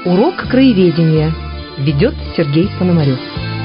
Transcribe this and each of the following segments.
Урок краеведения. Ведет Сергей Пономарев.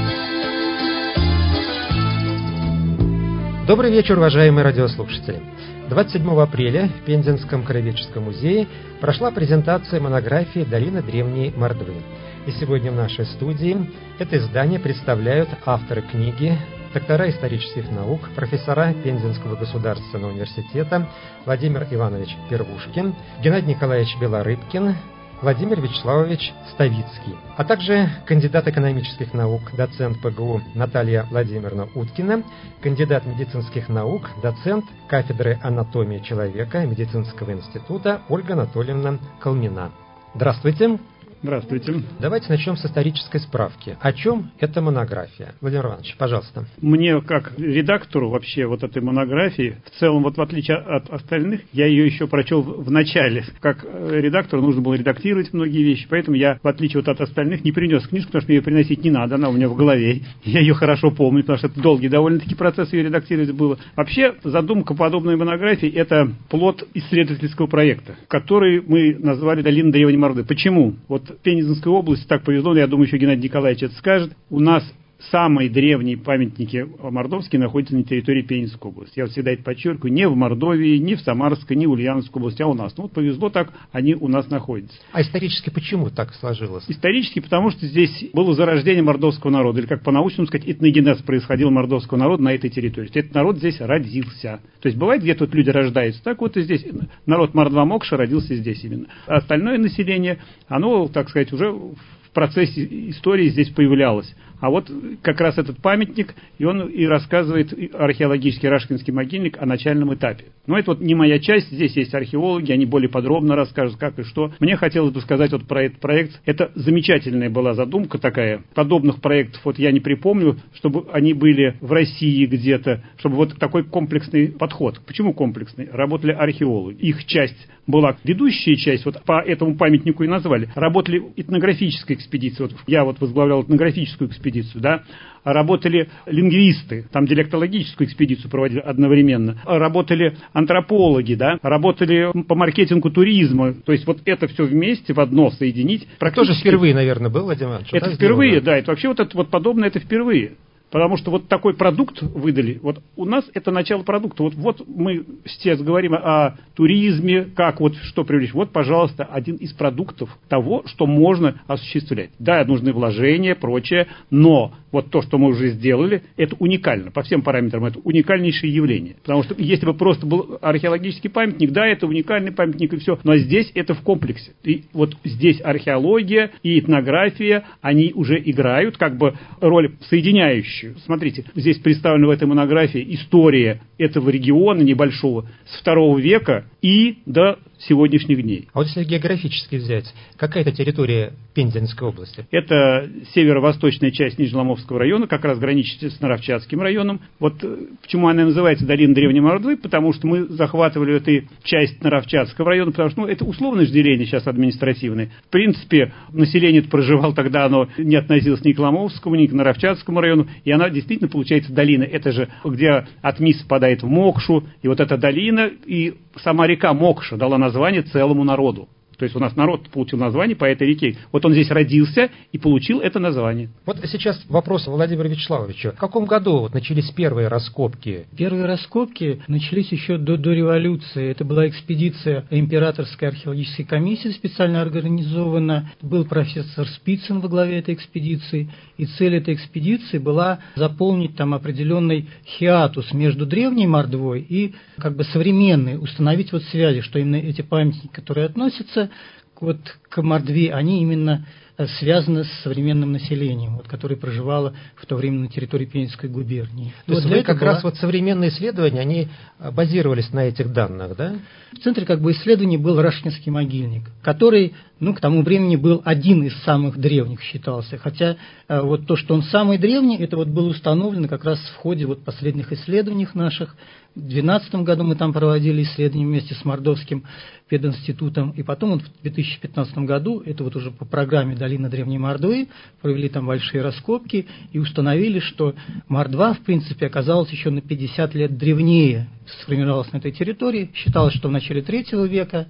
Добрый вечер, уважаемые радиослушатели. 27 апреля в Пензенском краеведческом музее прошла презентация монографии «Долина древней Мордвы». И сегодня в нашей студии это издание представляют авторы книги, доктора исторических наук, профессора Пензенского государственного университета Владимир Иванович Первушкин, Геннадий Николаевич Белорыбкин, Владимир Вячеславович Ставицкий, а также кандидат экономических наук, доцент ПГУ Наталья Владимировна Уткина, кандидат медицинских наук, доцент кафедры анатомии человека Медицинского института Ольга Анатольевна Калмина. Здравствуйте. Здравствуйте. Давайте начнем с исторической справки. О чем эта монография? Владимир Иванович, пожалуйста. Мне, как редактору вообще вот этой монографии, в целом, вот в отличие от остальных, я ее еще прочел в начале. Как редактору нужно было редактировать многие вещи, поэтому я, в отличие вот от остальных, не принес книжку, потому что мне ее приносить не надо, она у меня в голове. Я ее хорошо помню, потому что это долгий довольно-таки процесс ее редактировать было. Вообще, задумка подобной монографии – это плод исследовательского проекта, который мы назвали «Долина древней Мордвы». Почему? Вот в Пензенской области так повезло, я думаю, еще Геннадий Николаевич это скажет, у нас самые древние памятники мордовские находятся на территории Пензенской области. Я вот всегда это подчеркиваю, не в Мордовии, не в Самарской, не в Ульяновской области, а у нас. Ну вот повезло так, они у нас находятся. А исторически почему так сложилось? Исторически, потому что здесь было зарождение мордовского народа, или как по-научному сказать, этногенез происходил мордовского народа на этой территории. То есть этот народ здесь родился. То есть бывает, где-то вот люди рождаются, так вот и здесь народ Мордва-Мокша родился здесь именно. А остальное население, оно, так сказать, уже в процессе истории здесь появлялось. А вот как раз этот памятник, и он и рассказывает археологический Рашкинский могильник о начальном этапе. Но это вот не моя часть, здесь есть археологи, они более подробно расскажут, как и что. Мне хотелось бы сказать вот про этот проект. Это замечательная была задумка такая. Подобных проектов вот я не припомню, чтобы они были в России где-то, чтобы вот такой комплексный подход. Почему комплексный? Работали археологи. Их часть была ведущая часть, вот по этому памятнику и назвали. Работали этнографическая экспедиция. Вот я вот возглавлял этнографическую экспедицию, да. Работали лингвисты, там диалектологическую экспедицию проводили одновременно. Работали антропологи, да. Работали по маркетингу туризма. То есть вот это все вместе в одно соединить. Тоже впервые, наверное, был, Владимир Иванович? Это впервые, да. Это вообще вот это вот подобное, это впервые. Потому что вот такой продукт выдали, вот у нас это начало продукта. Вот мы сейчас говорим о туризме, как вот что привлечь. Вот, пожалуйста, один из продуктов того, что можно осуществлять. Да, нужны вложения, прочее, но вот то, что мы уже сделали, это уникально. По всем параметрам это уникальнейшее явление. Потому что если бы просто был археологический памятник, да, это уникальный памятник и все. Но здесь это в комплексе. И вот здесь археология и этнография, они уже играют как бы роль соединяющую. Смотрите, здесь представлена в этой монографии история этого региона небольшого с II века и до сегодняшних дней. А вот если географически взять, какая это территория Пензенской области? Это северо-восточная часть Нижнеломовского района, как раз граничит с Наровчатским районом. Вот почему она называется Долина древней Мордвы, потому что мы захватывали эту часть Наровчатского района, потому что это условное же деление сейчас административное. В принципе, население проживало тогда, оно не относилось ни к Ломовскому, ни к Наровчатскому району, и она действительно получается долина. Это же где от Мис впадает в Мокшу, и вот эта долина, и сама река Мокша дала название целому народу. То есть у нас народ получил название по этой реке. Вот он здесь родился и получил это название. Вот сейчас вопрос Владимиру Вячеславовичу. В каком году вот начались первые раскопки? Первые раскопки начались еще до революции. Это была экспедиция императорской археологической комиссии, специально организована. Был профессор Спицын во главе этой экспедиции. И цель этой экспедиции была заполнить там определенный хиатус между древней Мордвой и как бы современной. Установить вот связи, что именно эти памятники, которые относятся вот к Мордве, они именно связаны с современным населением, вот, которое проживало в то время на территории Пензенской губернии. То есть вы как раз вот современные исследования, они базировались на этих данных, да? В центре как бы исследований был Рашкинский могильник, который, к тому времени был один из самых древних считался, хотя вот то, что он самый древний, это вот было установлено как раз в ходе вот последних исследований наших. В 2012 году мы там проводили исследования вместе с Мордовским пединститутом, и потом вот в 2015 году, это вот уже по программе «Долина древней Мордвы», провели там большие раскопки и установили, что Мордва, в принципе, оказалась еще на 50 лет древнее, сформировалась на этой территории. Считалось, что в начале III века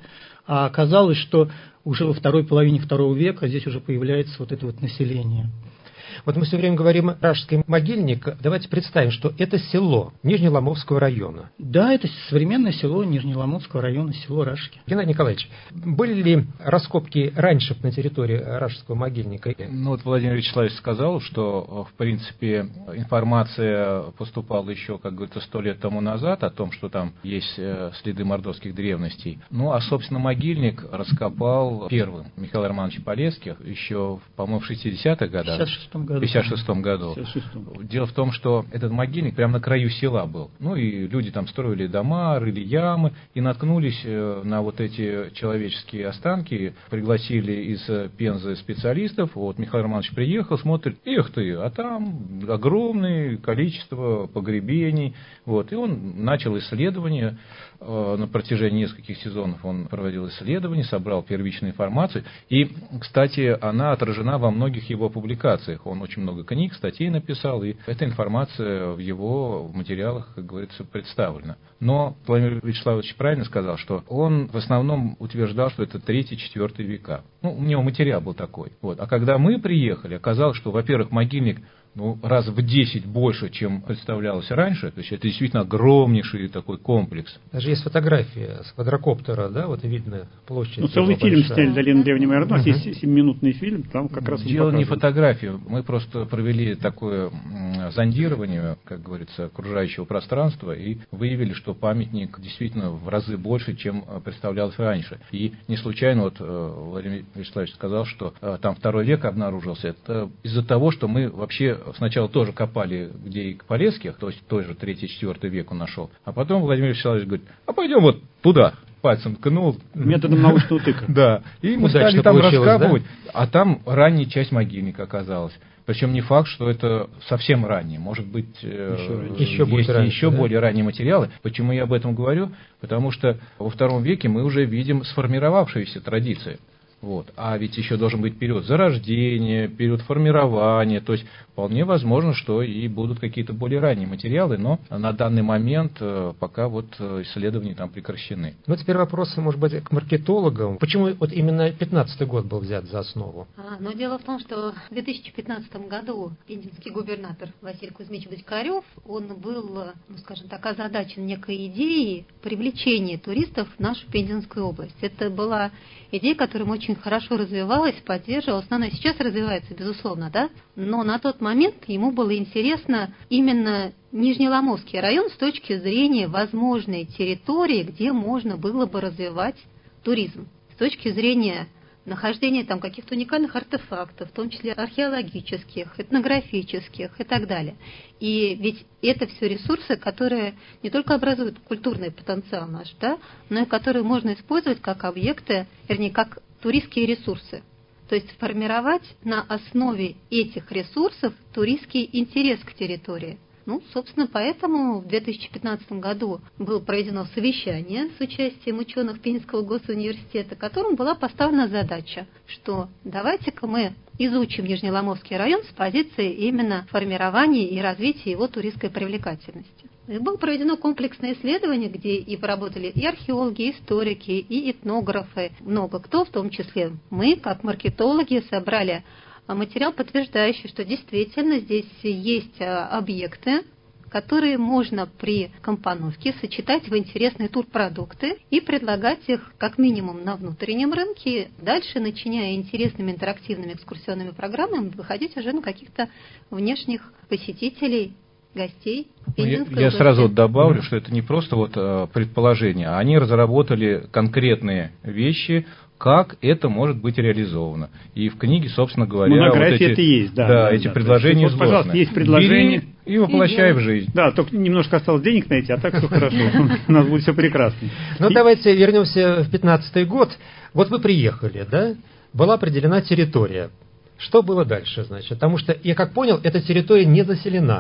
А оказалось, что уже во второй половине II века здесь уже появляется вот это вот население. Вот мы все время говорим Ражский могильник. Давайте представим, что это село Нижнеломовского района. Да, это современное село Нижнеломовского района, село Ражки. Геннадий Николаевич, были ли раскопки раньше на территории Ражского могильника? Ну вот Владимир Вячеславович сказал, что, в принципе, информация поступала еще, как говорится, 100 лет тому назад о том, что там есть следы мордовских древностей. Ну, а, собственно, могильник раскопал первым Михаил Романович Полесских еще, по-моему, в 60-х годах. В 56-м году. Дело в том, что этот могильник прямо на краю села был. Ну и люди там строили дома, рыли ямы и наткнулись на вот эти человеческие останки, пригласили из Пензы специалистов. Вот Михаил Романович приехал, смотрит, эх ты, а там огромное количество погребений. Вот, и он начал исследование. На протяжении нескольких сезонов он проводил исследования, собрал первичную информацию. И, кстати, она отражена во многих его публикациях. Он очень много книг, статей написал, и эта информация в его материалах, как говорится, представлена. Но Владимир Вячеславович правильно сказал, что он в основном утверждал, что это 3-4 века. Ну, у него материал был такой. Вот. А когда мы приехали, оказалось, что, во-первых, могильник раз в 10 больше, чем представлялось раньше. То есть это действительно огромнейший такой комплекс. Даже есть фотография с квадрокоптера, да, вот видно площадь. Целый фильм сняли «Долина древней Мордовии». У нас есть 7-минутный фильм, там как раз дело не фотография. Мы просто провели такое зондирование, как говорится, окружающего пространства и выявили, что памятник действительно в разы больше, чем представлялось раньше. И не случайно вот Владимир Вячеславович сказал, что там 2 век обнаружился. Это из-за того, что мы вообще сначала тоже копали, где и Полесских, то есть той же 3-4 век он нашел. А потом Владимир Вячеславович говорит, а пойдем вот туда. Пальцем ткнул. Методом научного тыка. Да. И мы стали там раскапывать. А там ранняя часть могильника оказалась. Причем не факт, что это совсем раннее. Может быть, еще более ранние материалы. Почему я об этом говорю? Потому что во II веке мы уже видим сформировавшиеся традиции. Вот. А ведь еще должен быть период зарождения, период формирования. То есть вполне возможно, что и будут какие-то более ранние материалы, но на данный момент пока вот исследования там прекращены. Ну, теперь вопрос, может быть, к маркетологам. Почему вот именно 15-й год был взят за основу? Но дело в том, что в 2015 году пензенский губернатор Василий Кузьмич Бочкарев, он был, скажем так, озадачен некой идеей привлечения туристов в нашу Пензенскую область. Это была идея, которая очень хорошо развивалась, поддерживалась, но она сейчас развивается, безусловно, да? Но на тот момент ему было интересно именно Нижнеломовский район с точки зрения возможной территории, где можно было бы развивать туризм. С точки зрения нахождения там каких-то уникальных артефактов, в том числе археологических, этнографических и так далее. И ведь это все ресурсы, которые не только образуют культурный потенциал наш, да, но и которые можно использовать как объекты, вернее, как туристские ресурсы. То есть формировать на основе этих ресурсов туристский интерес к территории. Собственно, поэтому в 2015 году было проведено совещание с участием ученых Пензенского госуниверситета, которым была поставлена задача, что давайте-ка мы изучим Нижнеломовский район с позиции именно формирования и развития его туристской привлекательности. И было проведено комплексное исследование, где и поработали и археологи, и историки, и этнографы, много кто, в том числе мы, как маркетологи, собрали материал, подтверждающий, что действительно здесь есть объекты, которые можно при компоновке сочетать в интересные турпродукты и предлагать их как минимум на внутреннем рынке, дальше, начиняя интересными интерактивными экскурсионными программами, выходить уже на каких-то внешних посетителей, гостей. Я сразу добавлю, что это не просто предположение, а они разработали конкретные вещи, как это может быть реализовано. И в книге, собственно говоря, монография это есть, эти предложения изложены. Пожалуйста, есть предложение. Бери и воплощай в жизнь. Да, только немножко осталось денег найти, а так все хорошо. У нас будет все прекрасно. Давайте вернемся в 15-й год. Вот вы приехали, да? Была определена территория. Что было дальше, значит? Потому что, я как понял, эта территория не заселена.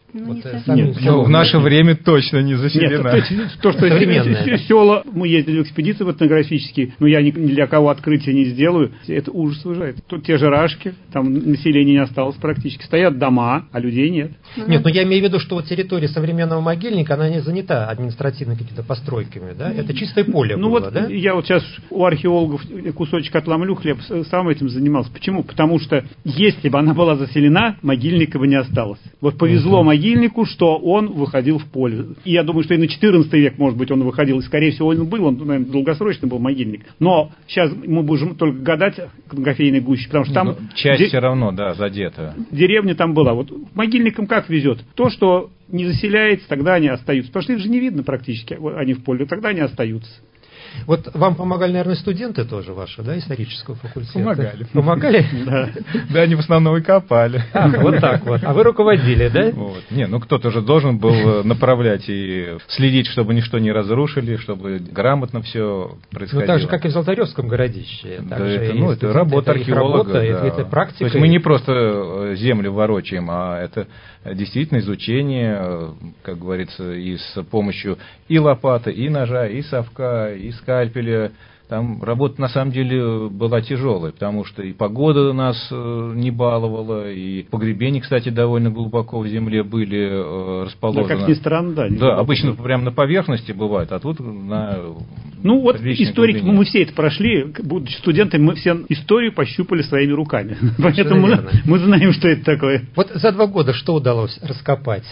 Ну, не совсем. самим селом, в наше время точно не заселена. Нет, то, что села, мы ездили в экспедиции в этнографические, но я ни для кого открытия не сделаю, это ужас вызывает. Тут те же рашки, там населения не осталось практически. Стоят дома, а людей нет. Нет, но я имею в виду, что вот территория современного могильника, она не занята административными какими-то постройками, да? Это чистое поле было, да? Я вот сейчас у археологов кусочек отломлю, хлеб сам этим занимался. Почему? Потому что если бы она была заселена, могильника бы не осталось. Вот повезло могильнику, что он выходил в поле. И я думаю, что и на 14 век, может быть, он выходил. И, скорее всего, он был, он, наверное, долгосрочный был могильник. Но сейчас мы будем только гадать к кофейной гуще, потому что там... часть все равно, да, задета. Деревня там была. Вот могильникам как везет? То, что не заселяется, тогда они остаются. Потому что их же не видно практически, они в поле, тогда они остаются. Вот вам помогали, наверное, студенты тоже ваши, да, исторического факультета? Помогали? Да, они в основном и копали. Вот так вот. А вы руководили, да? Не, кто-то же должен был направлять и следить, чтобы ничто не разрушили, чтобы грамотно все происходило. Ну, так же, как и в Золотаревском городище. Это работа археолога. Это практика. То есть мы не просто землю ворочаем, а это действительно изучение, как говорится, и с помощью и лопаты, и ножа, и совка, и скальпеля. Там работа на самом деле была тяжелая, потому что и погода нас не баловала, и погребения, кстати, довольно глубоко в земле были расположены. Да, как ни странно, да. Да, обычно прямо на поверхности бывает, а тут на... Ну вот историки, мы все это прошли, будучи студентами, мы все историю пощупали своими руками. Поэтому мы знаем, что это такое. Вот за 2 года что удалось раскопать?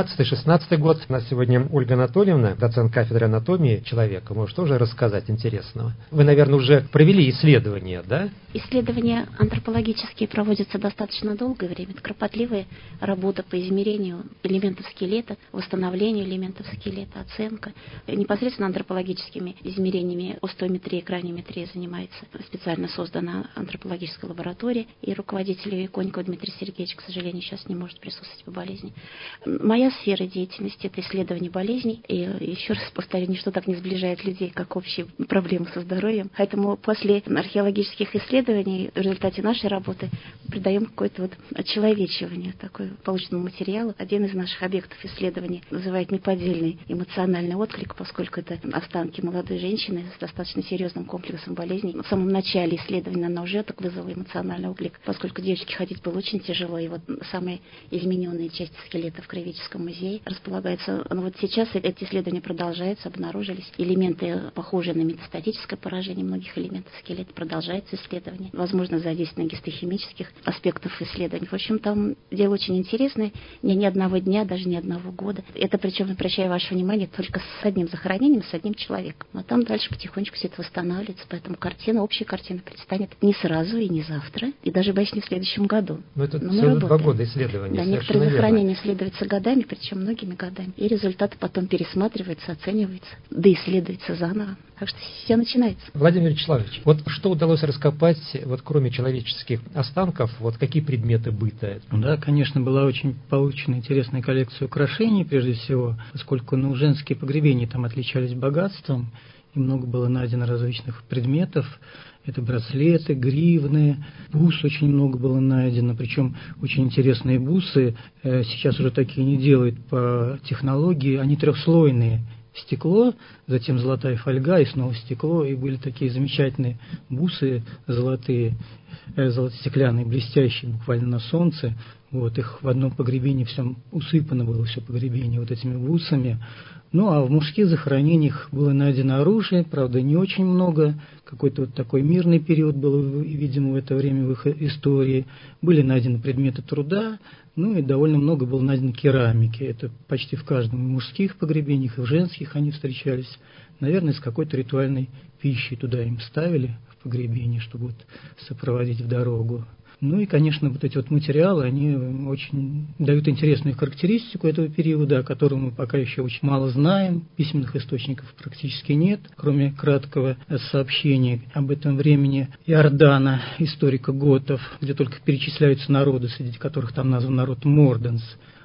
15-16 год. У нас сегодня Ольга Анатольевна, доцент кафедры анатомии человека, может тоже рассказать интересного. Вы, наверное, уже провели исследования, да? Исследования антропологические проводятся достаточно долгое время. Это кропотливая работа по измерению элементов скелета, восстановлению элементов скелета, оценка. Непосредственно антропологическими измерениями остометрии и краниометрии занимается специально создана антропологическая лаборатория, и руководитель ее Коньков Дмитрий Сергеевич, к сожалению, сейчас не может присутствовать по болезни. Моя сфера деятельности – это исследование болезней, и еще раз повторю, ничто так не сближает людей, как общие проблемы со здоровьем. Поэтому после археологических исследований в результате нашей работы придаем какое-то вот очеловечивание такой полученному материалу. Один из наших объектов исследований вызывает неподдельный эмоциональный отклик, поскольку это останки молодой женщины с достаточно серьезным комплексом болезней. В самом начале исследования она уже так вызвала эмоциональный отклик, поскольку девочке ходить было очень тяжело, и вот самые измененные части скелета в Краеведческом музее располагаются. Но вот сейчас эти исследования продолжаются, обнаружились элементы, похожие на метастатическое поражение многих элементов скелета, продолжается исследование. Возможно, задействование гистохимических аспектов исследований. В общем, там дело очень интересное, не одного дня, даже не одного года. Это, причем, обращаю ваше внимание, только с одним захоронением, с одним человеком. Но там дальше потихонечку все это восстанавливается, поэтому общая картина предстанет не сразу и не завтра, и даже, боюсь, не в следующем году. Но это всего 2 года исследований. Да, некоторые захоронения исследуются годами, причем многими годами, и результаты потом пересматриваются, оцениваются, да исследуются заново. Так что все начинается. Владимир Вячеславович, вот что удалось раскопать, вот кроме человеческих останков, вот какие предметы быта? Да, конечно, была очень получена интересная коллекция украшений, прежде всего, поскольку женские погребения там отличались богатством, и много было найдено различных предметов. Это браслеты, гривны, бус очень много было найдено, причем очень интересные бусы. Сейчас уже такие не делают по технологии, они 3-слойные. Стекло, затем золотая фольга и снова стекло, и были такие замечательные бусы золотые, стеклянные, блестящие, буквально на солнце. Вот, их в одном погребении всем усыпано было все погребение вот этими бусами. Ну, а в мужских захоронениях было найдено оружие, правда, не очень много. Какой-то вот такой мирный период был, видимо, в это время в их истории. Были найдены предметы труда, ну и довольно много было найдено керамики. Это почти в каждом мужских погребениях и в женских они встречались. Наверное, с какой-то ритуальной пищей туда им ставили в погребение, чтобы вот сопроводить в дорогу. Ну и, конечно, вот эти вот материалы, они очень дают интересную характеристику этого периода, о котором мы пока еще очень мало знаем. Письменных источников практически нет, кроме краткого сообщения об этом времени Иордана, историка готов, где только перечисляются народы, среди которых там назван народ Морденс.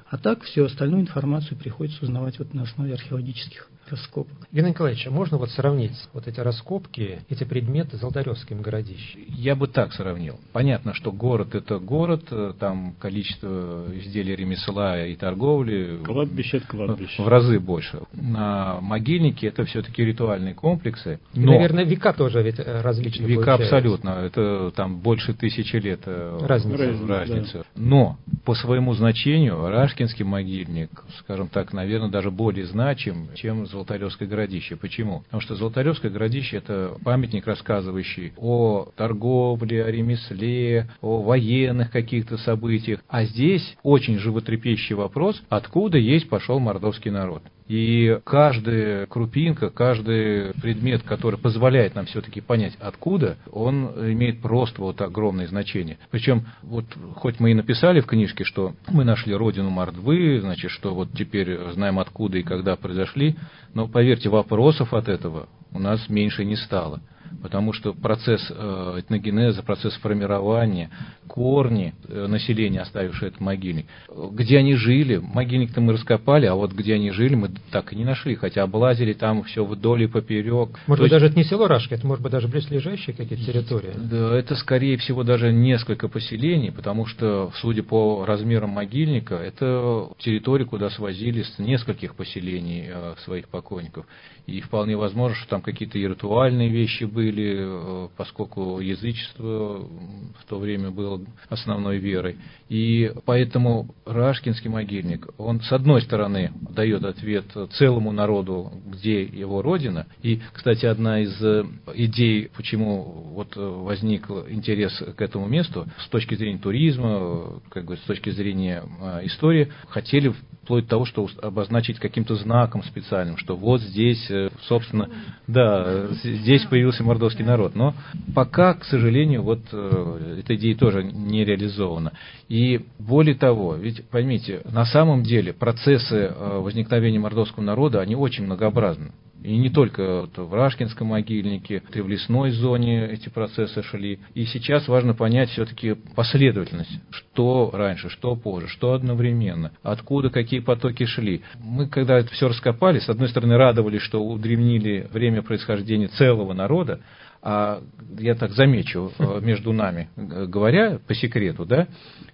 А так всю остальную информацию приходится узнавать вот на основе археологических раскопок. Геннадий Николаевич, а можно вот сравнить вот эти раскопки, эти предметы с Золотаревским городищем? Я бы так сравнил. Понятно, что город – это город, там количество изделий ремесла и торговли Кладбище – это кладбище. В разы больше. На могильнике это все-таки ритуальные комплексы. И, наверное, века тоже ведь различные. Века получаются. абсолютно. Это там больше 1000 лет разница. Да. Но по своему значению Рашкинский могильник, скажем так, наверное, даже более значим, чем Золотаревское городище. Почему? Потому что Золотаревское городище – это памятник, рассказывающий о торговле, о ремесле, о военных каких-то событиях. А здесь очень животрепещущий вопрос, откуда есть пошел мордовский народ. И каждая крупинка, каждый предмет, который позволяет нам все-таки понять, откуда, он имеет просто вот огромное значение. Причем, вот хоть мы и написали в книжке, что мы нашли родину Мордвы, значит, что вот теперь знаем, откуда и когда произошли, но, поверьте, вопросов от этого у нас меньше не стало. Потому что процесс этногенеза, процесс формирования, корни населения, оставившие этот могильник, где они жили, могильник-то мы раскопали, а вот где они жили, мы так и не нашли, хотя облазили там все вдоль и поперек. Может быть, даже это не село Рашка, это может быть даже близлежащие какие-то территории? Да, это, скорее всего, даже несколько поселений, потому что, судя по размерам могильника, это территория, куда свозили с нескольких поселений своих покойников. И вполне возможно, что там какие-то и ритуальные вещи были, поскольку язычество в то время было основной верой. И поэтому Рашкинский могильник, он, с одной стороны, дает ответ целому народу, где его родина. И, кстати, одна из идей, почему вот возник интерес к этому месту, с точки зрения туризма, как бы с точки зрения истории, хотели вплоть до того, что обозначить каким-то знаком специальным, что вот здесь, собственно, да, здесь появился мордовский народ. Но пока, к сожалению, вот эта идея тоже не реализована. И более того, ведь поймите, на самом деле процессы возникновения мордовского народа, они очень многообразны. И не только вот в Рашкинском могильнике, и в лесной зоне эти процессы шли. И сейчас важно понять все-таки последовательность. Что раньше, что позже, что одновременно, откуда какие потоки шли. Мы, когда это все раскопали, с одной стороны радовались, что удревнили время происхождения целого народа, а я так замечу, между нами говоря, по секрету, да,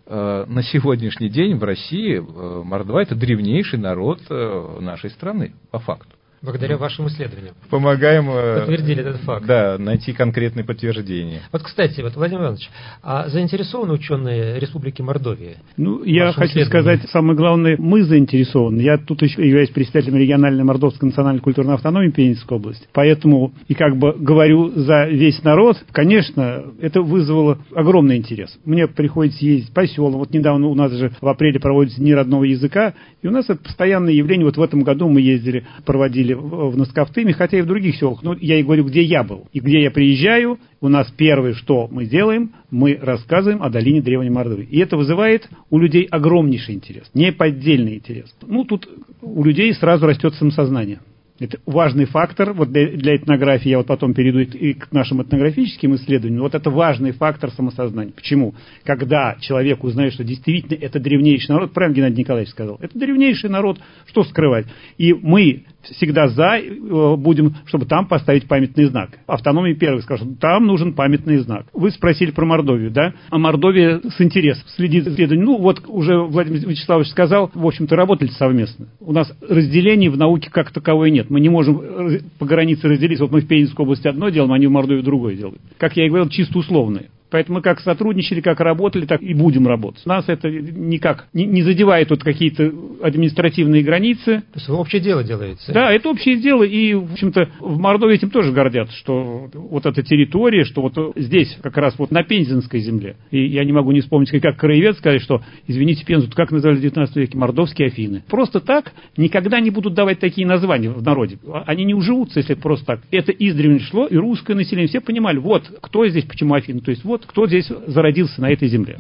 на сегодняшний день в России Мордва – это древнейший народ нашей страны, по факту. Благодаря вашим исследованиям. Помогаем подтвердили этот факт. Да, найти конкретные подтверждения. Вот, кстати, вот, Владимир Иванович, а заинтересованы ученые Республики Мордовия? Ну, я хочу сказать, самое главное, мы заинтересованы. Я тут еще являюсь представителем региональной Мордовской национальной культурной автономии Пензенской области. Поэтому, и как бы говорю за весь народ, конечно, это вызвало огромный интерес. Мне приходится ездить по селам. Вот недавно у нас же в апреле проводится Дни родного языка, и у нас это постоянное явление. Вот в этом году мы ездили, проводили в Наскавтыме, хотя и в других селах. Но я и говорю, где я был. И где я приезжаю, у нас первое, что мы делаем, мы рассказываем о долине Древней Мордвы. И это вызывает у людей огромнейший интерес, неподдельный интерес. Ну, тут у людей сразу растет самосознание. Это важный фактор вот для этнографии, я вот потом перейду и к нашим этнографическим исследованиям, вот это важный фактор самосознания. Почему? Когда человек узнает, что действительно это древнейший народ, правильно Геннадий Николаевич сказал, это древнейший народ, что скрывать? И мы всегда за будем, чтобы там поставить памятный знак. Автономия первый скажет, там нужен памятный знак. Вы спросили про Мордовию, да? А Мордовия с интересом следит за исследованием. Ну, вот уже Владимир Вячеславович сказал, в общем-то, работали совместно. У нас разделений в науке как таковой нет. Мы не можем по границе разделиться. Вот мы в Пензенской области одно делаем, они в Мордовии другое делают. Как я и говорил, чисто условные. Поэтому мы как сотрудничали, как работали, так и будем работать. Нас это никак не задевает вот какие-то административные границы. То есть вы общее дело делаете? Да, это общее дело. И, в общем-то, в Мордовии этим тоже гордятся, что вот эта территория, что вот здесь, как раз вот на Пензенской земле. И я не могу не вспомнить, как краевед сказать, что, извините, Пензу, как называли в 19 веке? Мордовские Афины. Просто так никогда не будут давать такие названия в народе. Они не уживутся, если просто так. Это издревле шло, и русское население все понимали, вот кто здесь, почему Афины. То есть вот кто здесь зародился на этой земле.